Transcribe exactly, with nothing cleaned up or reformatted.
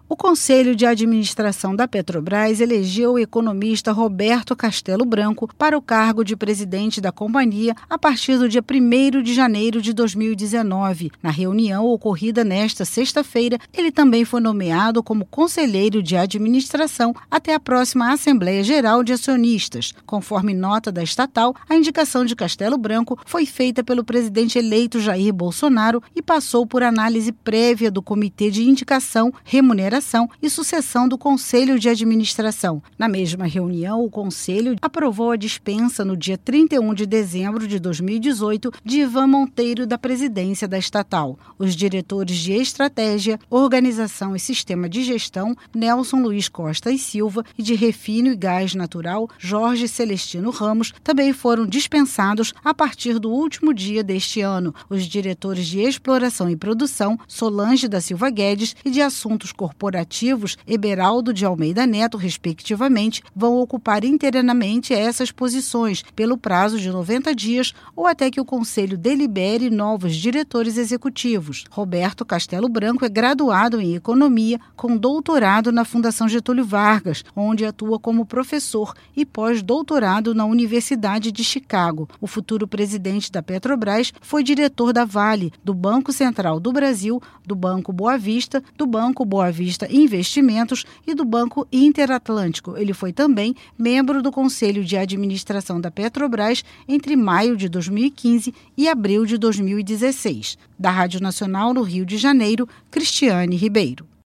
O Conselho de Administração da Petrobras elegeu o economista Roberto Castello Branco para o cargo de presidente da companhia a partir do dia primeiro de janeiro de dois mil e dezenove. Na reunião ocorrida nesta sexta-feira, ele também foi nomeado como conselheiro de administração até a próxima Assembleia Geral de Acionistas. Conforme nota da estatal, a indicação de Castello Branco foi feita pelo presidente eleito Jair Bolsonaro e passou por análise prévia do Comitê de Indicação, Remuneração e Sucessão do Conselho de Administração. Na mesma reunião, o Conselho aprovou a dispensa no dia trinta e um de dezembro de dois mil e dezoito de Ivan Monteiro da presidência da estatal. Os diretores de Estratégia, Organização e Sistema de Gestão, Nelson Luiz Costa e Silva, e de Refino e Gás Natural, Jorge Celestino Ramos, também foram dispensados a partir do último dia deste ano. Os diretores de Exploração e Produção, Solange da Silva Guedes, e de Assuntos Corporativos, Eberaldo de Almeida Neto, respectivamente, vão ocupar inteiramente essas posições pelo prazo de noventa dias ou até que o Conselho delibere novos diretores executivos. Roberto Castello Branco é graduado em Economia com doutorado na Fundação Getúlio Vargas, onde atua como professor, e pós-doutorado na Universidade de Chicago. O futuro presidente da Petrobras foi diretor da Vale, do Banco Central do Brasil, do Banco Boa Vista, do Banco Boa Vista Investimentos e do Banco Interatlântico. Ele foi também membro do Conselho de Administração da Petrobras entre maio de dois mil e quinze e abril de dois mil e dezesseis. Da Rádio Nacional no Rio de Janeiro, Cristiane Ribeiro.